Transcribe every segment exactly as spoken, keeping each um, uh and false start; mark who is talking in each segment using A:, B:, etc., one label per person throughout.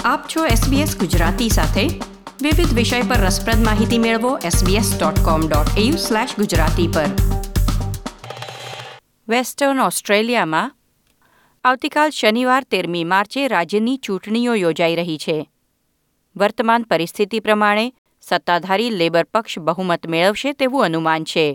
A: આપ છો એસબીએસ ગુજરાતી સાથે. વિવિધ વિષય પર રસપ્રદ માહિતી મેળવો SBS dot com dot AU slash Gujarati પર. વેસ્ટર્ન ઓસ્ટ્રેલિયામાં આવતીકાલ શનિવાર તેરમી માર્ચે રાજ્યની ચૂંટણીઓ યોજાઈ રહી છે. વર્તમાન પરિસ્થિતિ પ્રમાણે સત્તાધારી લેબર પક્ષ બહુમત મેળવશે તેવું અનુમાન છે.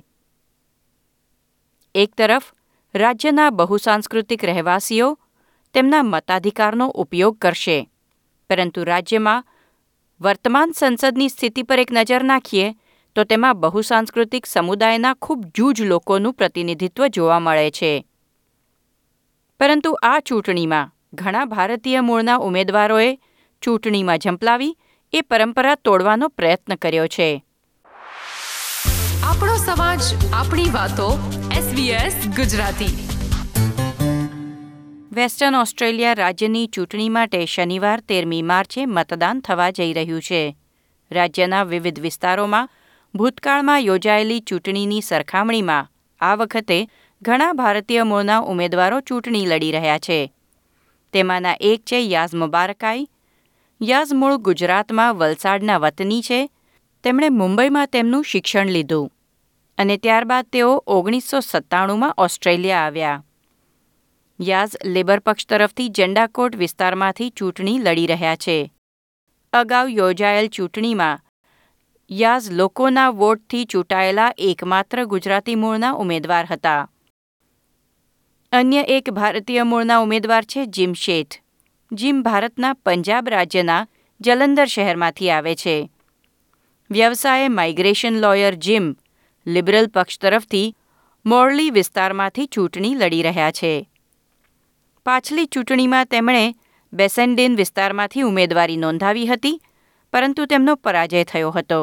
A: એક તરફ રાજ્યના બહુસાંસ્કૃતિક રહેવાસીઓ તેમના મતાધિકારનો ઉપયોગ કરશે, પરંતુ રાજ્યમાં વર્તમાન સંસદની સ્થિતિ પર એક નજર નાખીએ તો તેમાં બહુસાંસ્કૃતિક સમુદાયના ખૂબ જૂજ લોકોનું પ્રતિનિધિત્વ જોવા મળે છે. પરંતુ આ ચૂંટણીમાં ઘણા ભારતીય મૂળના ઉમેદવારોએ ચૂંટણીમાં ઝંપલાવી એ પરંપરા તોડવાનો પ્રયત્ન કર્યો છે.
B: આપણો સમાજ, આપણી વાતો. એસબીએસ ગુજરાતી.
A: વેસ્ટર્ન ઓસ્ટ્રેલિયા રાજ્યની ચૂંટણી માટે શનિવાર તેરમી માર્ચે મતદાન થવા જઈ રહ્યું છે. રાજ્યના વિવિધ વિસ્તારોમાં ભૂતકાળમાં યોજાયેલી ચૂંટણીની સરખામણીમાં આ વખતે ઘણા ભારતીય મૂળના ઉમેદવારો ચૂંટણી લડી રહ્યા છે. તેમાંના એક છે યાઝ મુબારકાઈ. યાઝ મૂળ ગુજરાતમાં વલસાડના વતની છે. તેમણે મુંબઈમાં તેમનું શિક્ષણ લીધું અને ત્યારબાદ તેઓ ઓગણીસો સત્તાણુંમાં ઓસ્ટ્રેલિયા આવ્યા. યાઝ લેબર પક્ષ તરફથી જંડાકોટ વિસ્તારમાંથી ચૂંટણી લડી રહ્યા છે. અગાઉ યોજાયેલ ચૂંટણીમાં યાઝ લોકોના વોટથી ચૂંટાયેલા એકમાત્ર ગુજરાતી મૂળના ઉમેદવાર હતા. અન્ય એક ભારતીય મૂળના ઉમેદવાર છે જીમ શેઠ. જીમ ભારતના પંજાબ રાજ્યના જલંધર શહેરમાંથી આવે છે. વ્યવસાયે માઇગ્રેશન લોયર જીમ લિબરલ પક્ષ તરફથી મોરલી વિસ્તારમાંથી ચૂંટણી લડી રહ્યા છે. પાછલી ચૂંટણીમાં તેમણે બેસેન્ડેન વિસ્તારમાંથી ઉમેદવારી નોંધાવી હતી, પરંતુ તેમનો પરાજય થયો હતો.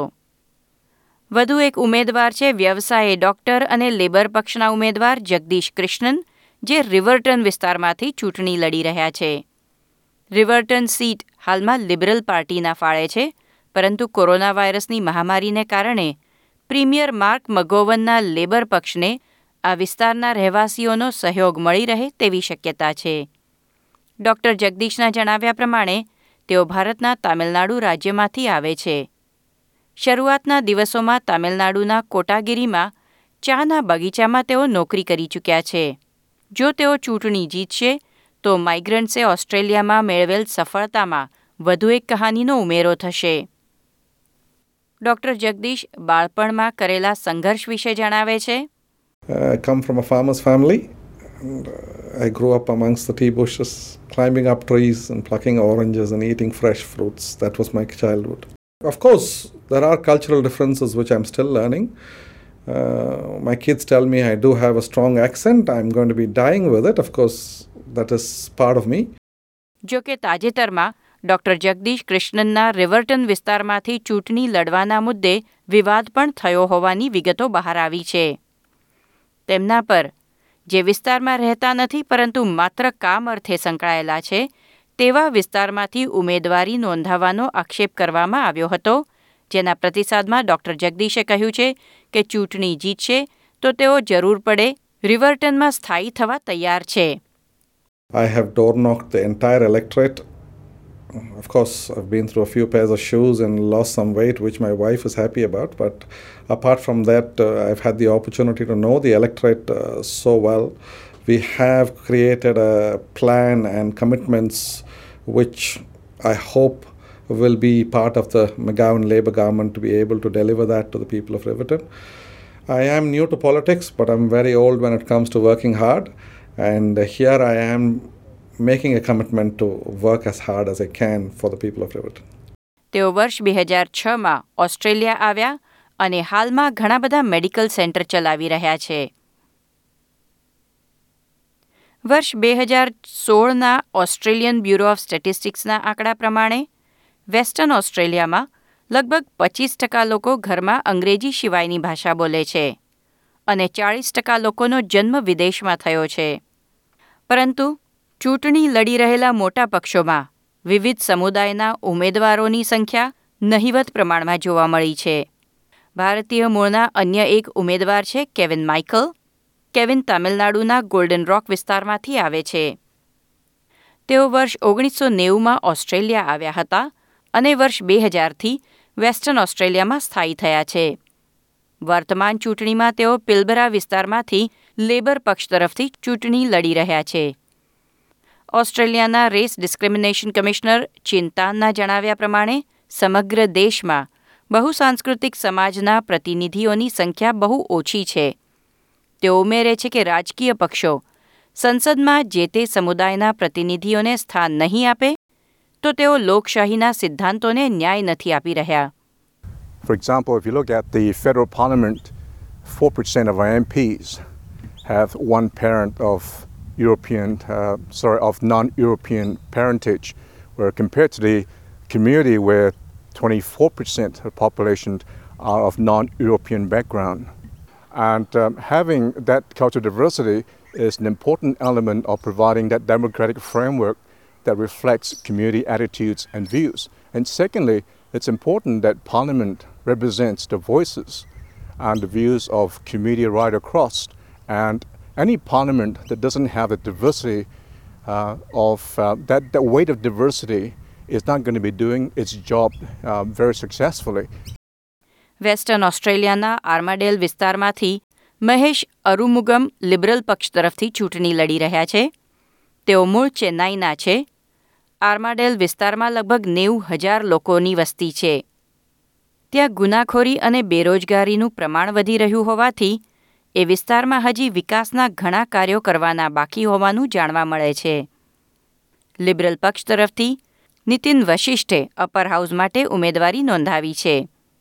A: વધુ એક ઉમેદવાર છે વ્યવસાયે ડોક્ટર અને લેબર પક્ષના ઉમેદવાર જગદીશ કૃષ્ણન, જે રિવર્ટન વિસ્તારમાંથી ચૂંટણી લડી રહ્યા છે. રિવર્ટન સીટ હાલમાં લિબરલ પાર્ટીના ફાળે છે, પરંતુ કોરોના વાયરસની મહામારીને કારણે પ્રીમિયર માર્ક મગોવનના લેબર પક્ષને આ વિસ્તારના રહેવાસીઓનો સહયોગ મળી રહે તેવી શક્યતા છે. ડોક્ટર જગદીશના જણાવ્યા પ્રમાણે તેઓ ભારતના તામિલનાડુ રાજ્યમાંથી આવે છે. શરૂઆતના દિવસોમાં તામિલનાડુના કોટાગીરીમાં ચાના બગીચામાં તેઓ નોકરી કરી ચૂક્યા છે. જો તેઓ ચૂંટણી જીતશે તો માઇગ્રન્ટ્સે ઓસ્ટ્રેલિયામાં મેળવેલ સફળતામાં વધુ એક કહાનીનો ઉમેરો થશે. ડોક્ટર જગદીશ બાળપણમાં કરેલા સંઘર્ષ વિશે જણાવે છે.
C: Uh, I come from a farmer's family. And, uh, I grew up amongst the tea bushes, climbing up trees and plucking oranges and eating fresh fruits. That was my childhood. Of course, there are cultural differences which I'm still learning. Uh, my kids tell me I do have a strong accent. I'm going to be dying with it. Of course, that is part of me.
A: જો કે તાજેતરમાં doctor Jagdish કૃષ્ણનના રિવર્ટન વિસ્તારમાંથી ચૂંટણી લડવાના મુદ્દે વિવાદ પણ થયો હોવાની વિગતો બહાર આવી છે. તેમના પર, જે વિસ્તારમાં રહેતા નથી પરંતુ માત્ર કામ અર્થે સંકળાયેલા છે, તેવા વિસ્તારમાંથી ઉમેદવારી નોંધાવવાનો આક્ષેપ કરવામાં આવ્યો હતો, જેના પ્રતિસાદમાં ડોક્ટર જગદીશે કહ્યું છે કે ચૂંટણી જીતશે તો તેઓ જરૂર પડે રિવર્ટનમાં સ્થાયી થવા તૈયાર છે.
C: I have door knocked the entire electorate. Of course, I've been through a few pairs of shoes and lost some weight, which my wife is happy about. But apart from that, uh, I've had the opportunity to know the electorate uh, so well. We have created a plan and commitments which I hope will be part of the McGowan Labour government to be able to deliver that to the people of Riverton. I am new to politics, but I'm very old when it comes to working hard. And here I am making a commitment to work as hard as I can for the people of Riverton.
A: તેઓ વર્ષ બે હજાર છમાં Australia આવ્યા અને હાલમાં ઘણા બધા મેડિકલ સેન્ટર ચલાવી રહ્યા છે. વર્ષ બે હજાર સોળના ઓસ્ટ્રેલિયન બ્યુરો ઓફ સ્ટેટિસ્ટિક્સના આંકડા પ્રમાણે વેસ્ટર્ન ઓસ્ટ્રેલિયામાં લગભગ પચીસ ટકા લોકો ઘરમાં અંગ્રેજી સિવાયની ભાષા બોલે છે અને ચાળીસ ટકા લોકોનો જન્મ વિદેશમાં થયો છે. પરંતુ ચૂંટણી લડી રહેલા મોટા પક્ષોમાં વિવિધ સમુદાયના ઉમેદવારોની સંખ્યા નહિવત પ્રમાણમાં જોવા મળી છે. ભારતીય મૂળના અન્ય એક ઉમેદવાર છે કેવિન માઇકલ. કેવિન તામિલનાડુના ગોલ્ડન રોક વિસ્તારમાંથી આવે છે. તેઓ વર્ષ ઓગણીસો નેવુંમાં ઓસ્ટ્રેલિયા આવ્યા હતા અને વર્ષ બે હજારથી વેસ્ટર્ન ઓસ્ટ્રેલિયામાં સ્થાયી થયા છે. વર્તમાન ચૂંટણીમાં તેઓ પિલ્બરા વિસ્તારમાંથી લેબર પક્ષ તરફથી ચૂંટણી લડી રહ્યા છે. ઓસ્ટ્રેલિયાના રેસ ડિસ્ક્રિમિનેશન કમિશનર ચિંતાનના જણાવ્યા પ્રમાણે સમગ્ર દેશમાં બહુસાંસ્કૃતિક સમાજના પ્રતિનિધિઓની સંખ્યા બહુ ઓછી છે. તેઓ ઉમેરે છે કે રાજકીય પક્ષો સંસદમાં જે તે સમુદાયના પ્રતિનિધિઓને સ્થાન નહીં આપે તો તેઓ લોકશાહીના સિદ્ધાંતોને ન્યાય નથી આપી રહ્યા.
D: For example, if you look at the federal parliament, four percent of our M Ps have one parent of European, uh, sorry, of non-European parentage, where compared to the community where twenty-four percent of the population are of non-European background. And um, having that cultural diversity is an important element of providing that democratic framework that reflects community attitudes and views. And secondly, it's important that Parliament represents the voices and the views of community right across. And any Parliament that doesn't have the diversity uh, of uh, that, that weight of diversity is not going to be doing its job uh, very successfully.
A: Western ઓસ્ટ્રેલિયાના Armadale વિસ્તારમાંથી Mahesh અરુમુગમ liberal પક્ષ તરફથી ચૂંટણી લડી રહ્યા છે. તેઓ મૂળ ચેન્નાઈના છે. આર્માડેલ વિસ્તારમાં લગભગ નેવું હજાર લોકોની વસ્તી છે. ત્યાં ગુનાખોરી અને બેરોજગારીનું પ્રમાણ વધી રહ્યું હોવાથી એ વિસ્તારમાં હજી વિકાસના ઘણા કાર્યો કરવાના બાકી હોવાનું જાણવા મળે છે. લિબરલ પક્ષ તરફથી નીતિન વશિષ્ઠે અપર હાઉસ માટે ઉમેદવારી નોંધાવી છે.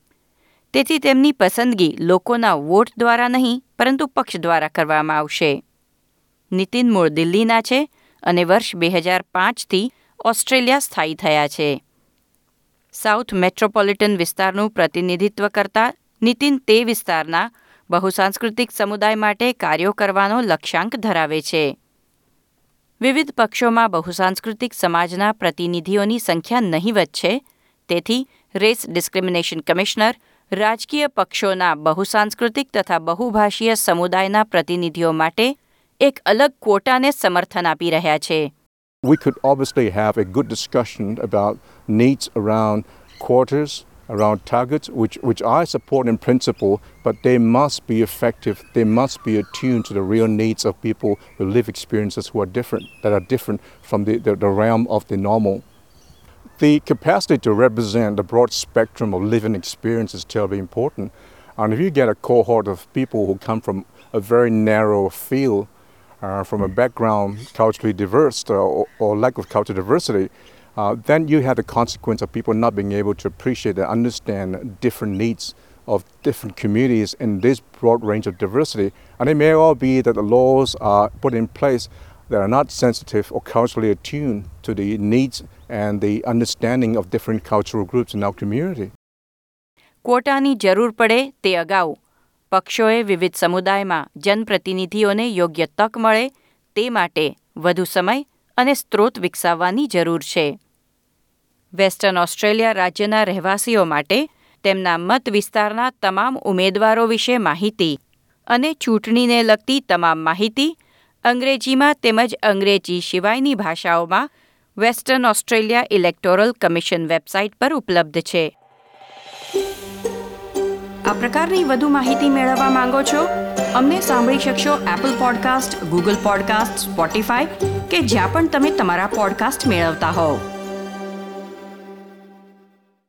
A: તેથી તેમની પસંદગી લોકોના વોટ દ્વારા નહીં પરંતુ પક્ષ દ્વારા કરવામાં આવશે. નીતિન મૂળ દિલ્હીના છે અને વર્ષ બે હજાર પાંચથી ઓસ્ટ્રેલિયા સ્થાયી થયા છે. સાઉથ મેટ્રોપોલિટન વિસ્તારનું પ્રતિનિધિત્વ કરતા નીતિન તે વિસ્તારના બહુસાંસ્કૃતિક સમુદાય માટે કાર્યો કરવાનો લક્ષ્યાંક ધરાવે છે. વિવિધ પક્ષોમાં બહુસાંસ્કૃતિક સમાજના પ્રતિનિધિઓની સંખ્યા નહીવત છે. તેથી રેસ ડિસ્ક્રિમિનેશન કમિશનર રાજકીય પક્ષોના બહુસાંસ્કૃતિક તથા બહુભાષીય સમુદાયના પ્રતિનિધિઓ માટે એક અલગ ક્વોટાને સમર્થન આપી રહ્યા છે.
D: We could obviously have a good discussion about needs around quotas, around targets, which, which I support in principle, but they must be effective. They must be attuned to the real needs of people who live experiences who are different, that are different from the, the, the realm of the normal. The capacity to represent a broad spectrum of living experience is terribly important. And if you get a cohort of people who come from a very narrow field, uh, from a background culturally diverse uh, or, or lack of cultural diversity, uh, then you have the consequence of people not being able to appreciate and understand different needs of different communities in this broad range of diversity. And it may all be that the laws are put in place that are not sensitive or culturally attuned to the needs and the understanding of different cultural groups in our community.
A: ક્વોટાની જરૂર પડે તે અગાઉ પક્ષોએ વિવિધ સમુદાયમાં જનપ્રતિનિધિઓને યોગ્ય તક મળે તે માટે વધુ સમય અને સ્ત્રોત વિકસાવવાની જરૂર છે. વેસ્ટર્ન ઓસ્ટ્રેલિયા રાજ્યના રહેવાસીઓ માટે તેમના મત વિસ્તારના તમામ ઉમેદવારો વિશે માહિતી અને ચૂંટણીને લગતી તમામ માહિતી અંગ્રેજીમાં તેમજ અંગ્રેજી સિવાયની ભાષાઓમાં western Australia electoral commission website પર ઉપલબ્ધ છે. આ પ્રકારની વધુ માહિતી મેળવવા માંગો છો? અમને સાંભળી શકશો Apple podcast, Google podcast, Spotify કે જ્યાં પણ તમે તમારા પોડકાસ્ટ મેળવતા હોવ.